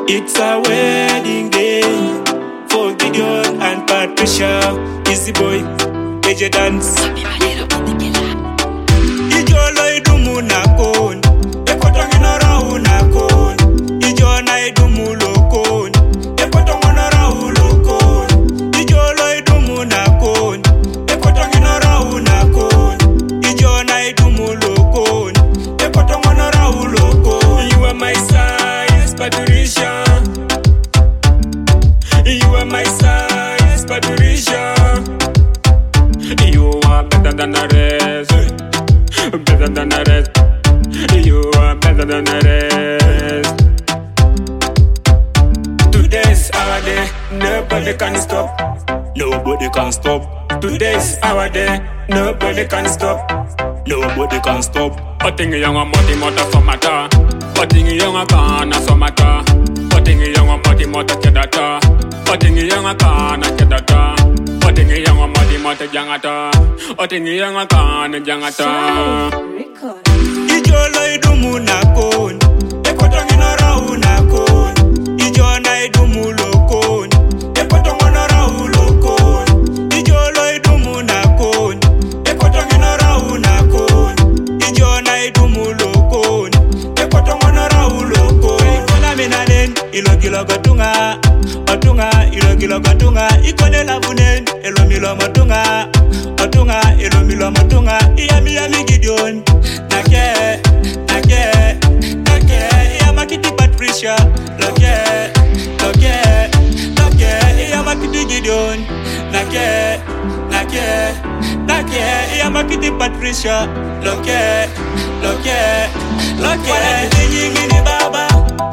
It's a wedding day for Gideon and Patricia. Easy boy, AJ dance. Ijolo idumu nakon, ekotongi nora unakon. Ijona idumu lokon, ekotongi nora ulokon. Ijolo idumu nakon, ekotongi nora unakon. Ijona idumu lokon, ekotongi nora ulokon. You are my size, Patricia. You are my size, Patricia. You are better than the rest. Better than the rest. You are better than the rest. Today's our day. Nobody can stop. Nobody can stop. Today's our day. Nobody can stop. Nobody can stop. Otingi yonga moti mota somata. Otingi yonga kana somata. Otingi yonga moti mota kedata. Otingi yonga kana kedata. Otingi yonga moti mota jangata. Otingi yonga kana jangata. Ijolo idumu nakon. Ekotongi nora unakon. Ijona idumu lokon. Ekotongi nora ulokon. Ijolo idumu nakon. Ekotongi nora unakon. Ijona idumu lokon. Ekotongi nora ulokon. Ikona minanen ilogilo gotunga. Otunga ilogilo gotunga. Ikone labunen elomilo motunga. Otunga elomilo motunga. Iyami Gideon. Nake Iyamakiti Patricia. Loke Iyamakiti Gideon. Nake Iyamakiti Patricia. Loke Wana ditingini baba.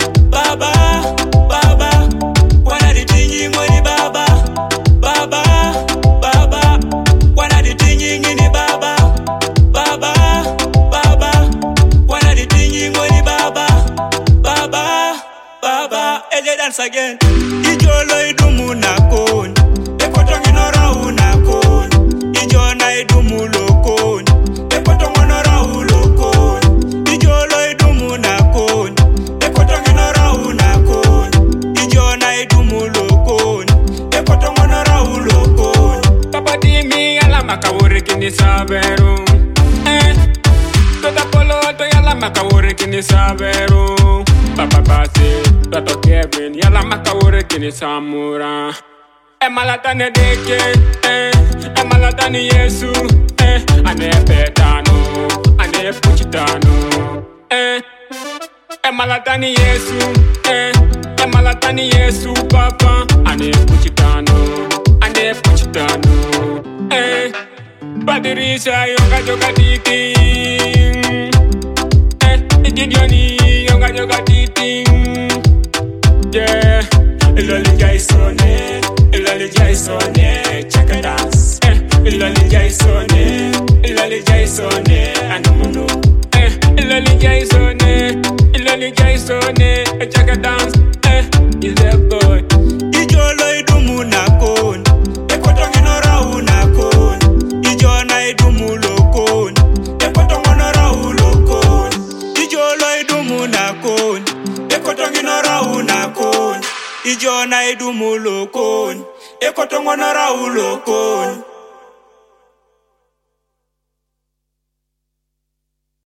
Wana ditingini baba. Wana ditingini baba. Wana ditingini baba. AJ dance again. Ijolo idumu nakon. Ekotongi nora unakon. Ijona idumu lokon. Ekotongi nora ulokon. Ijolo idumu nakon. Ekotongi nora unakon. Ijona idumu lokon. Ekotongi nora ulokon. Papa dimi ala makawuri kini saberu. Tota polo to yala makawuri kini saberu. Papa basi, Toto Kevin, yala makawuri kini samura. Emalatane deke, emalatane Yesu, ane petano, ane puchitano. Emalatane Yesu, papa, ane puchitano. Patricia yonga joka titi. Gideoni yonga joka titi. Yeah, iloli jaisone, check a dance. Iloli jaisone, anumuno. Iloli jaisone, check a dance. Is that boy? Ijolo idumu nakon. Ekotongi nora unakon. Ijona idumu lokon. Ekotongi nora ulokon. Ijolo idumu nakon. Ekotongi nora unakon. Ijona idumu lokon. Ekotongi nora ulokon.